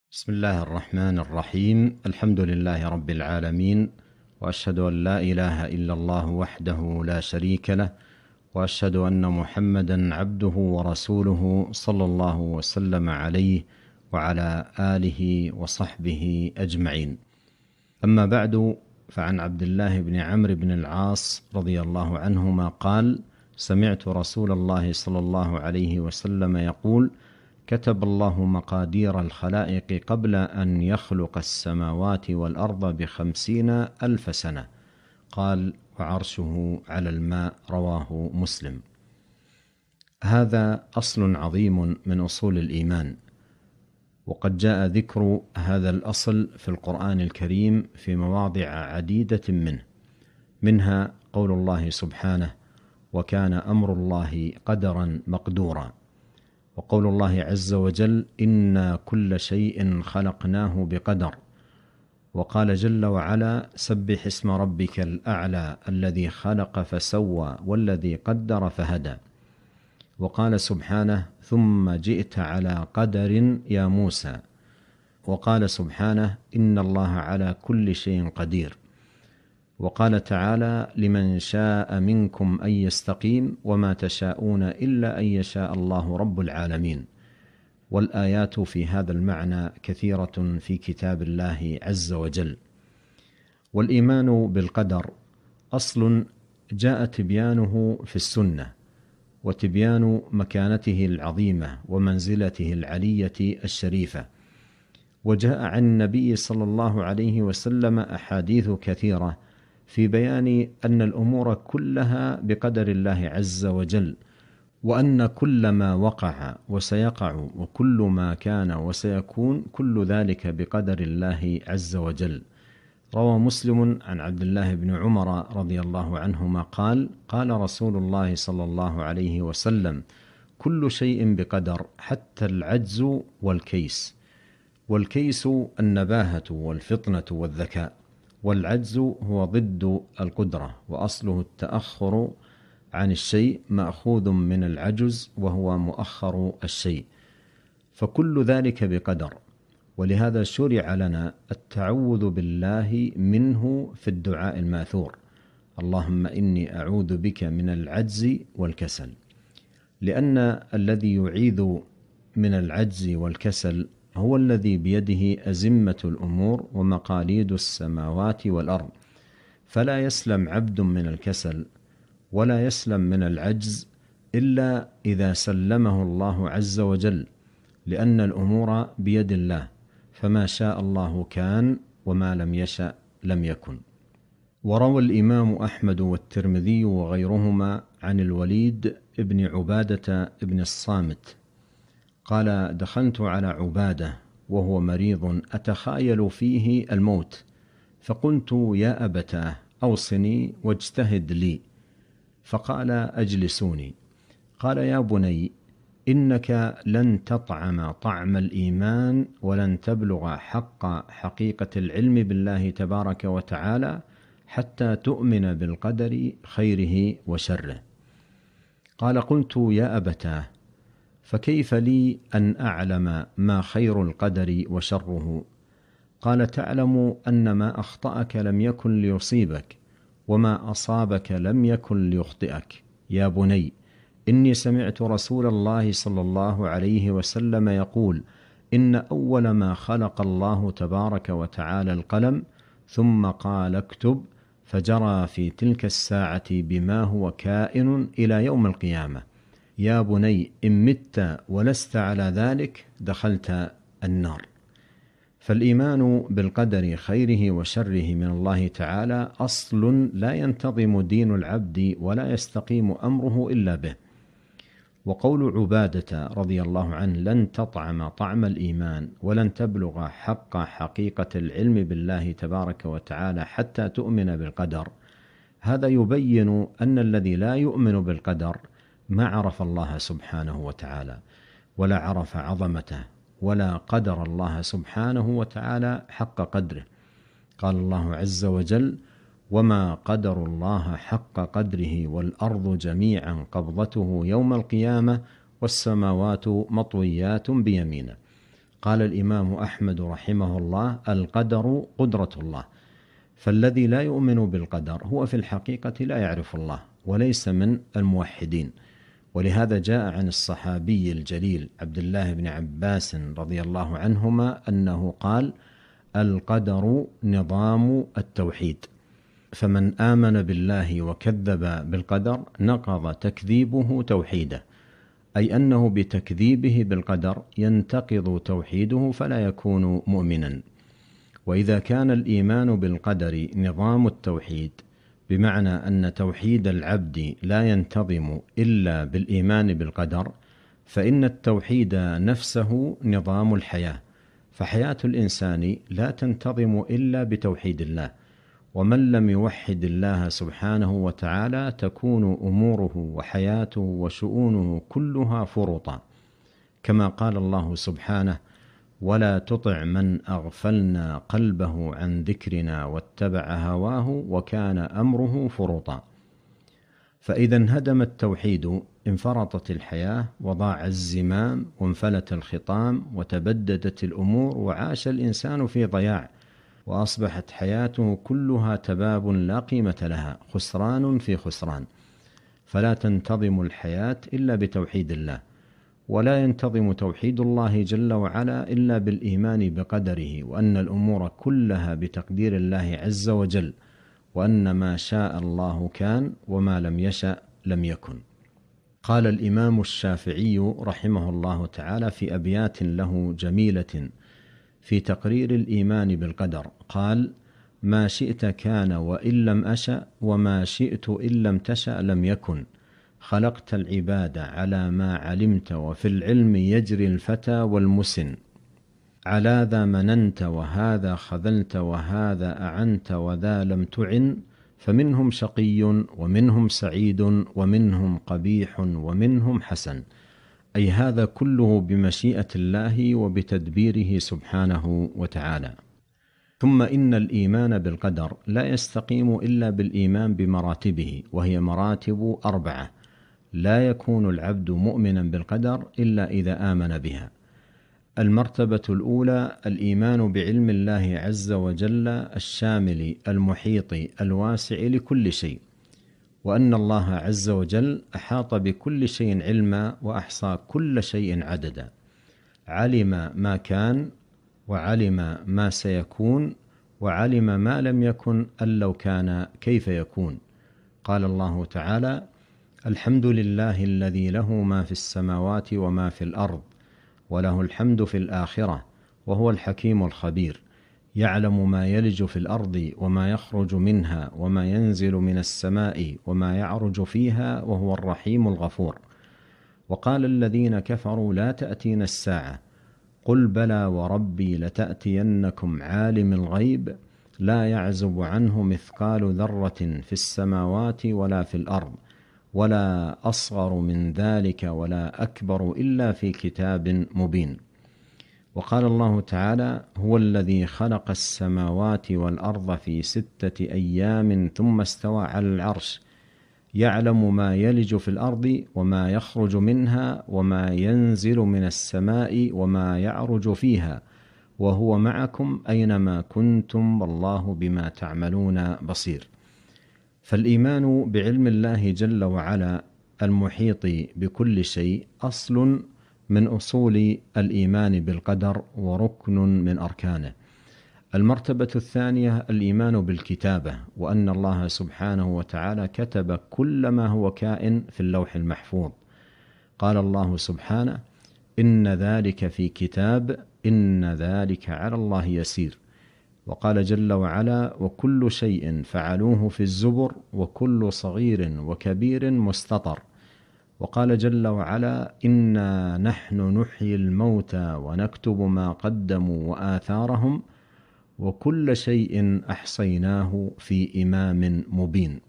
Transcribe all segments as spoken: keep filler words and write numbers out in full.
بسم الله الرحمن الرحيم. الحمد لله رب العالمين، وأشهد أن لا إله إلا الله وحده لا شريك له، وأشهد أن محمدا عبده ورسوله صلى الله وسلم عليه وعلى آله وصحبه أجمعين. أما بعد، فعن عبد الله بن عمرو بن العاص رضي الله عنهما قال: سمعت رسول الله صلى الله عليه وسلم يقول: كتب الله مقادير الخلائق قبل أن يخلق السماوات والأرض بخمسين ألف سنة. قال: وعرشه على الماء. رواه مسلم. هذا أصل عظيم من أصول الإيمان، وقد جاء ذكر هذا الأصل في القرآن الكريم في مواضع عديدة منه، منها قول الله سبحانه: وكان أمر الله قدرا مقدورا، وقول الله عز وجل: إنا كل شيء خلقناه بقدر، وقال جل وعلا: سبح اسم ربك الأعلى الذي خلق فسوى والذي قدر فهدى، وقال سبحانه: ثم جئت على قدر يا موسى، وقال سبحانه: إن الله على كل شيء قدير، وقال تعالى: لمن شاء منكم أن يستقيم وما تشاءون إلا أن يشاء الله رب العالمين. والآيات في هذا المعنى كثيرة في كتاب الله عز وجل. والإيمان بالقدر أصل جاء تبيانه في السنة، وتبيان مكانته العظيمة ومنزلته العلية الشريفة، وجاء عن النبي صلى الله عليه وسلم أحاديث كثيرة في بيان أن الأمور كلها بقدر الله عز وجل، وأن كل ما وقع وسيقع وكل ما كان وسيكون كل ذلك بقدر الله عز وجل. روى مسلم عن عبد الله بن عمر رضي الله عنهما قال: قال رسول الله صلى الله عليه وسلم: كل شيء بقدر حتى العجز والكيس. والكيس النباهة والفطنة والذكاء، والعجز هو ضد القدرة، وأصله التأخر عن الشيء مأخوذ من العجز وهو مؤخر الشيء، فكل ذلك بقدر. ولهذا شرع لنا التعوذ بالله منه في الدعاء الماثور: اللهم إني أعوذ بك من العجز والكسل، لأن الذي يعيذ من العجز والكسل هو الذي بيده أزمة الأمور ومقاليد السماوات والأرض، فلا يسلم عبد من الكسل ولا يسلم من العجز إلا إذا سلمه الله عز وجل، لأن الأمور بيد الله، فما شاء الله كان وما لم يشأ لم يكن. وروى الإمام أحمد والترمذي وغيرهما عن الوليد ابن عبادة ابن الصامت قال: دخلت على عبادة وهو مريض أتخايل فيه الموت، فقلت: يا أبتاه أوصني واجتهد لي. فقال: أجلسوني. قال: يا بني، إنك لن تطعم طعم الإيمان ولن تبلغ حق حقيقة العلم بالله تبارك وتعالى حتى تؤمن بالقدر خيره وشره. قال: قلت: يا أبتاه، فكيف لي أن أعلم ما خير القدر وشره؟ قال: تعلم أن ما أخطأك لم يكن ليصيبك، وما أصابك لم يكن ليخطئك. يا بني، إني سمعت رسول الله صلى الله عليه وسلم يقول: إن أول ما خلق الله تبارك وتعالى القلم، ثم قال: اكتب، فجرى في تلك الساعة بما هو كائن إلى يوم القيامة. يا بني، إن مت ولست على ذلك دخلت النار. فالإيمان بالقدر خيره وشره من الله تعالى أصل لا ينتظم دين العبد ولا يستقيم أمره إلا به. وقول عبادة رضي الله عنه: لن تطعم طعم الإيمان ولن تبلغ حق حقيقة العلم بالله تبارك وتعالى حتى تؤمن بالقدر، هذا يبين أن الذي لا يؤمن بالقدر ما عرف الله سبحانه وتعالى، ولا عرف عظمته، ولا قدر الله سبحانه وتعالى حق قدره. قال الله عز وجل: وما قدر الله حق قدره والأرض جميعا قبضته يوم القيامة والسماوات مطويات بيمينه. قال الإمام أحمد رحمه الله: القدر قدرة الله. فالذي لا يؤمن بالقدر هو في الحقيقة لا يعرف الله وليس من الموحدين. ولهذا جاء عن الصحابي الجليل عبد الله بن عباس رضي الله عنهما أنه قال: القدر نظام التوحيد، فمن آمن بالله وكذب بالقدر نقض تكذيبه توحيده، أي أنه بتكذيبه بالقدر ينتقض توحيده فلا يكون مؤمنا. وإذا كان الإيمان بالقدر نظام التوحيد، بمعنى أن توحيد العبد لا ينتظم إلا بالإيمان بالقدر، فإن التوحيد نفسه نظام الحياة، فحياة الإنسان لا تنتظم إلا بتوحيد الله. ومن لم يوحد الله سبحانه وتعالى تكون أموره وحياته وشؤونه كلها فرطا، كما قال الله سبحانه: ولا تطع من أغفلنا قلبه عن ذكرنا واتبع هواه وكان أمره فرطا. فإذا انهدم التوحيد انفرطت الحياة وضاع الزمام وانفلت الخطام وتبددت الأمور وعاش الإنسان في ضياع، وأصبحت حياته كلها تباب لا قيمة لها، خسران في خسران. فلا تنتظم الحياة إلا بتوحيد الله، ولا ينتظم توحيد الله جل وعلا إلا بالإيمان بقدره، وأن الأمور كلها بتقدير الله عز وجل، وأن ما شاء الله كان وما لم يشأ لم يكن. قال الإمام الشافعي رحمه الله تعالى في أبيات له جميلة في تقرير الإيمان بالقدر، قال: ما شئت كان وإن لم أشأ، وما شئت إن لم تشأ لم يكن، خلقت العباد على ما علمت، وفي العلم يجري الفتى والمسن، على ذا مننت وهذا خذلت وهذا أعنت وذا لم تعن، فمنهم شقي ومنهم سعيد ومنهم قبيح ومنهم حسن. أي هذا كله بمشيئة الله وبتدبيره سبحانه وتعالى. ثم إن الإيمان بالقدر لا يستقيم إلا بالإيمان بمراتبه، وهي مراتب أربعة، لا يكون العبد مؤمنا بالقدر إلا إذا آمن بها. المرتبة الأولى الإيمان بعلم الله عز وجل الشامل المحيط الواسع لكل شيء، وأن الله عز وجل أحاط بكل شيء علما وأحصى كل شيء عددا، علم ما كان وعلم ما سيكون وعلم ما لم يكن أن لو كان كيف يكون. قال الله تعالى: الحمد لله الذي له ما في السماوات وما في الأرض وله الحمد في الآخرة وهو الحكيم الخبير، يعلم ما يلج في الأرض وما يخرج منها وما ينزل من السماء وما يعرج فيها وهو الرحيم الغفور. وقال الذين كفروا: لا تأتينا الساعة، قل بلى وربي لتأتينكم عالم الغيب لا يعزب عنه مثقال ذرة في السماوات ولا في الأرض ولا أصغر من ذلك ولا أكبر إلا في كتاب مبين. وقال الله تعالى: هو الذي خلق السماوات والأرض في ستة أيام ثم استوى على العرش، يعلم ما يلج في الأرض وما يخرج منها وما ينزل من السماء وما يعرج فيها وهو معكم أينما كنتم والله بما تعملون بصير. فالإيمان بعلم الله جل وعلا المحيط بكل شيء أصل من أصول الإيمان بالقدر وركن من أركانه. المرتبة الثانية الإيمان بالكتابة، وأن الله سبحانه وتعالى كتب كل ما هو كائن في اللوح المحفوظ. قال الله سبحانه: إن ذلك في كتاب إن ذلك على الله يسير. وقال جل وعلا: وكل شيء فعلوه في الزبر وكل صغير وكبير مستطر. وقال جل وعلا: إنا نحن نحيي الموتى ونكتب ما قدموا وآثارهم وكل شيء أحصيناه في إمام مبين.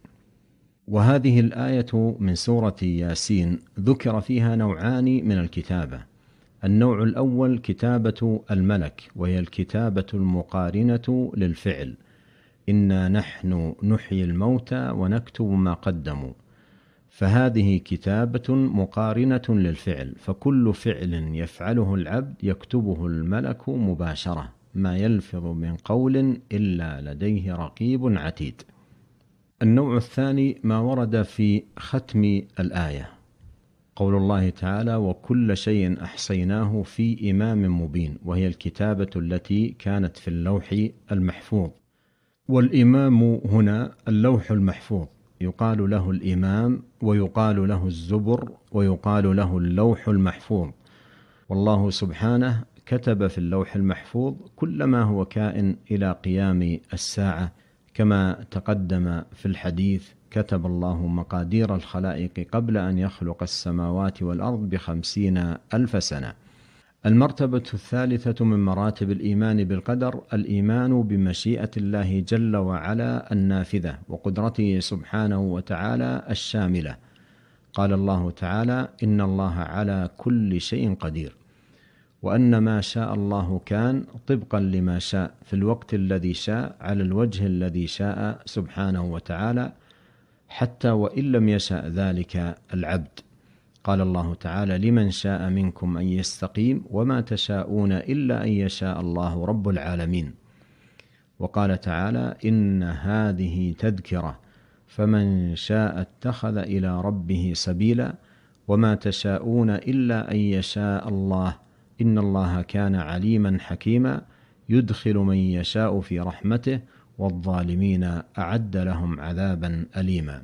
وهذه الآية من سورة ياسين ذكر فيها نوعان من الكتابة. النوع الأول كتابة الملك، وهي الكتابة المقارنة للفعل، إنا نحن نحيي الموتى ونكتب ما قدموا. فهذه كتابة مقارنة للفعل، فكل فعل يفعله العبد يكتبه الملك مباشرة، ما يلفظ من قول إلا لديه رقيب عتيد. النوع الثاني ما ورد في ختم الآية، قول الله تعالى: وكل شيء أحصيناه في إمام مبين، وهي الكتابة التي كانت في اللوح المحفوظ. والإمام هنا اللوح المحفوظ، يقال له الإمام ويقال له الزبر ويقال له اللوح المحفوظ. والله سبحانه كتب في اللوح المحفوظ كل ما هو كائن إلى قيام الساعة، كما تقدم في الحديث: كتب الله مقادير الخلائق قبل أن يخلق السماوات والأرض بخمسين ألف سنة. المرتبة الثالثة من مراتب الإيمان بالقدر الإيمان بمشيئة الله جل وعلا النافذة، وقدرته سبحانه وتعالى الشاملة. قال الله تعالى: إن الله على كل شيء قدير، وأن ما شاء الله كان طبقا لما شاء في الوقت الذي شاء على الوجه الذي شاء سبحانه وتعالى، حتى وإن لم يشاء ذلك العبد. قال الله تعالى: لمن شاء منكم أن يستقيم وما تشاءون إلا أن يشاء الله رب العالمين. وقال تعالى: إن هذه تذكرة فمن شاء اتخذ إلى ربه سبيلا وما تشاءون إلا أن يشاء الله إن الله كان عليما حكيما يدخل من يشاء في رحمته والظالمين أعد لهم عذابا أليما.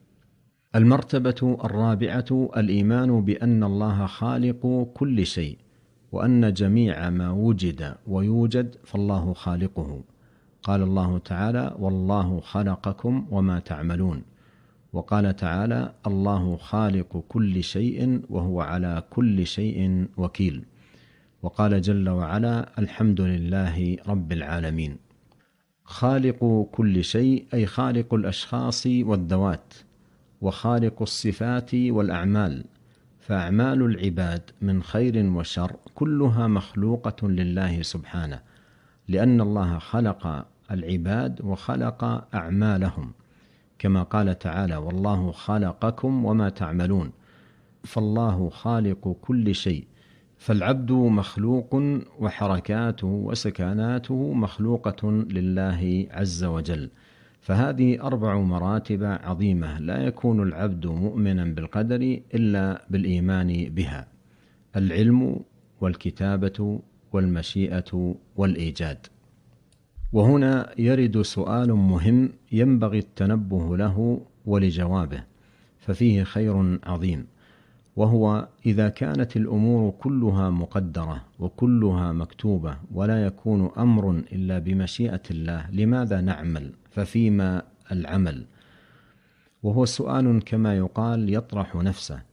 المرتبة الرابعة الإيمان بأن الله خالق كل شيء، وأن جميع ما وجد ويوجد فالله خالقه. قال الله تعالى: والله خلقكم وما تعملون. وقال تعالى: الله خالق كل شيء وهو على كل شيء وكيل. وقال جل وعلا: الحمد لله رب العالمين. خالق كل شيء أي خالق الأشخاص والذوات، وخالق الصفات والأعمال، فأعمال العباد من خير وشر كلها مخلوقة لله سبحانه، لأن الله خلق العباد وخلق أعمالهم، كما قال تعالى: والله خلقكم وما تعملون. فالله خالق كل شيء، فالعبد مخلوق وحركاته وسكناته مخلوقة لله عز وجل. فهذه أربع مراتب عظيمة لا يكون العبد مؤمنا بالقدر إلا بالإيمان بها: العلم والكتابة والمشيئة والإيجاد. وهنا يرد سؤال مهم ينبغي التنبه له ولجوابه، ففيه خير عظيم، وهو: إذا كانت الأمور كلها مقدرة وكلها مكتوبة ولا يكون أمر إلا بمشيئة الله، لماذا نعمل؟ ففيما العمل؟ وهو سؤال كما يقال يطرح نفسه.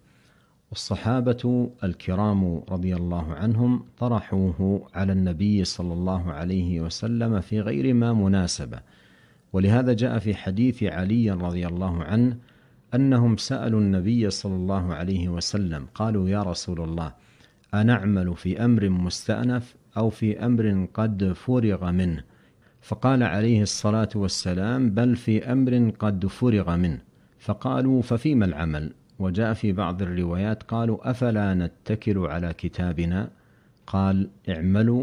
والصحابة الكرام رضي الله عنهم طرحوه على النبي صلى الله عليه وسلم في غير ما مناسبة، ولهذا جاء في حديث علي رضي الله عنه أنهم سألوا النبي صلى الله عليه وسلم، قالوا: يا رسول الله، أنعمل في أمر مستأنف أو في أمر قد فرغ منه؟ فقال عليه الصلاة والسلام: بل في أمر قد فرغ منه. فقالوا: ففيما العمل؟ وجاء في بعض الروايات قالوا: أفلا نتكل على كتابنا؟ قال: اعملوا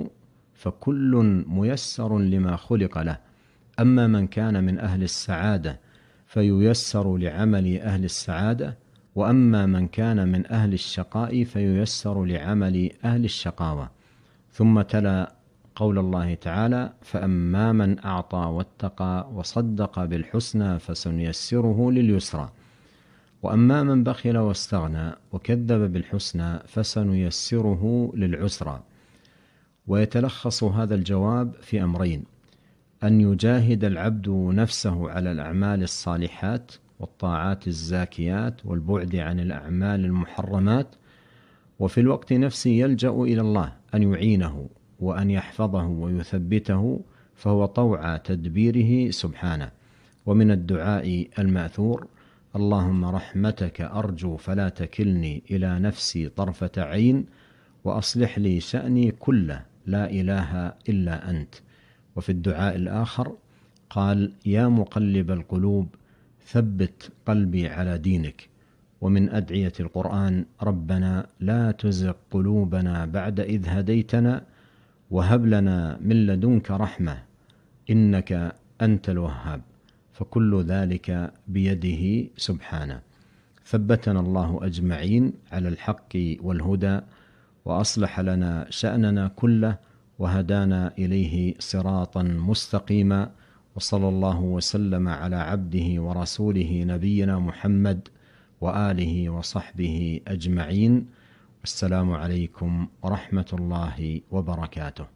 فكل ميسر لما خلق له، أما من كان من أهل السعادة فييسر لعمل أهل السعادة، وأما من كان من أهل الشقاء فييسر لعمل أهل الشقاوة. ثم تلا قول الله تعالى: فأما من أعطى واتقى وصدق بالحسنى فسنيسره لليسرى، وأما من بخل واستغنى وكذب بالحسنى فسنيسره للعسرى. ويتلخص هذا الجواب في أمرين: أن يجاهد العبد نفسه على الأعمال الصالحات والطاعات الزاكيات والبعد عن الأعمال المحرمات، وفي الوقت نفسه يلجأ إلى الله أن يعينه وأن يحفظه ويثبته، فهو طوع تدبيره سبحانه. ومن الدعاء المأثور: اللهم رحمتك أرجو فلا تكلني إلى نفسي طرفة عين وأصلح لي شأني كله لا إله إلا أنت. وفي الدعاء الآخر قال: يا مقلب القلوب ثبت قلبي على دينك. ومن أدعية القرآن: ربنا لا تزغ قلوبنا بعد إذ هديتنا وهب لنا من لدنك رحمة إنك أنت الوهاب. فكل ذلك بيده سبحانه. ثبتنا الله أجمعين على الحق والهدى، وأصلح لنا شأننا كله، وهدانا إليه صراطا مستقيما. وصلى الله وسلم على عبده ورسوله نبينا محمد وآله وصحبه أجمعين. والسلام عليكم ورحمة الله وبركاته.